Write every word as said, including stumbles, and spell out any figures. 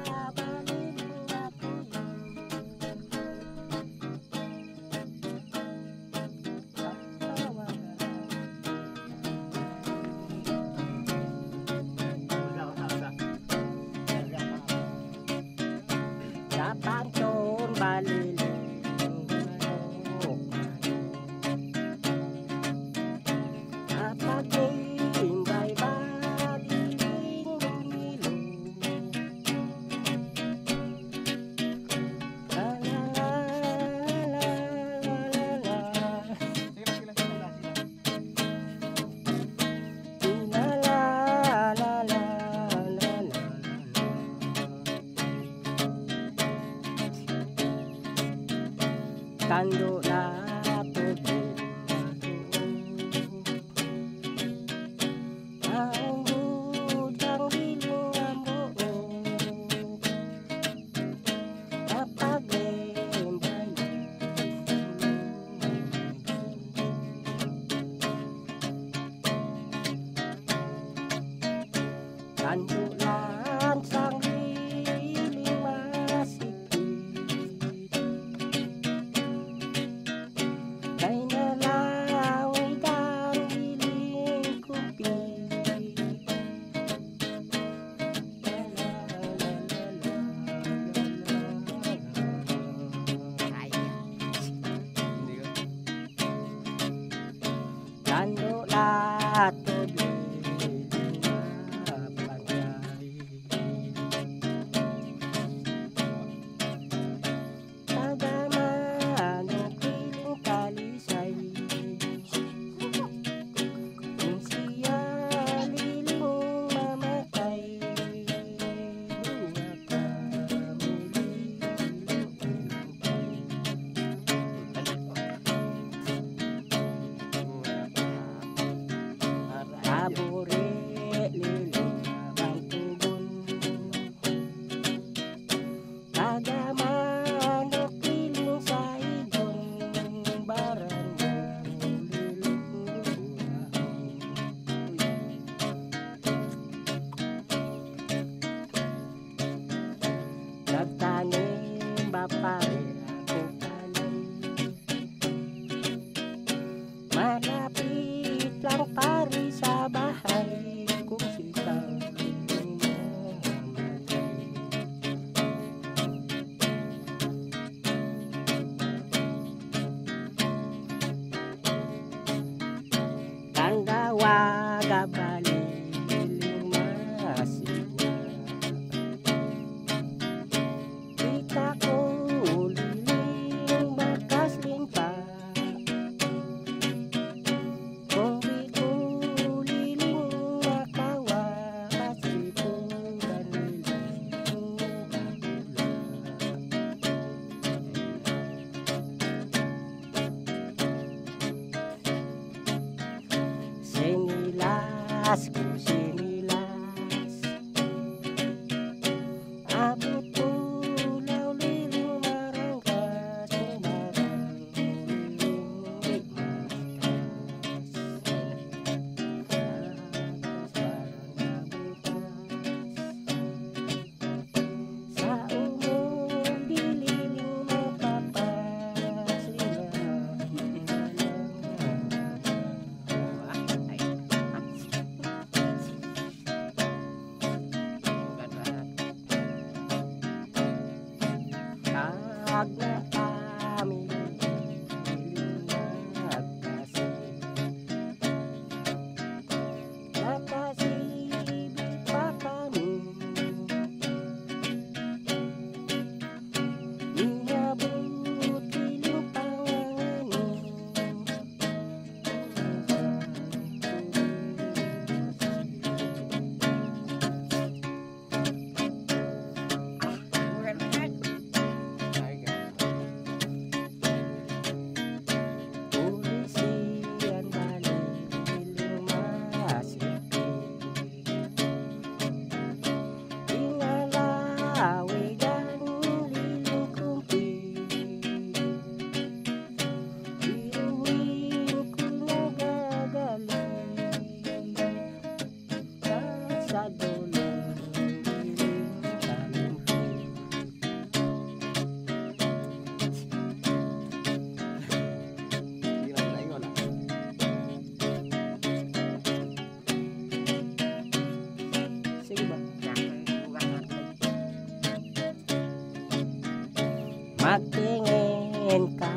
Pantong baliling kapag himbay baliling lumilong la la la la la la la la la. Tando na tubig ang budang bilang ang buo kapag embay tando lang sang liling masikip kay nalaway dang hiling kupi lalo lato abore liling abang tubon kagamanok piling sa idong barang nagtanim bapay ako kalay malapit lang pari sa bahay kung sitaw tanggawa gabaliling masiwa kita ko liling bakas limpa kung di ko liling makawa kasi pulan liling sinilas ko sinilas abot ulaw liling marangkas umarang liling sa umong dililing mapapas kag na kami nagkasib nakasibig pa kami inabot piling panganin pulisian baliling masikip ingalaway dan liling kumpi iruwin ko nagagaling sa dulong liling talumpik magtingin ka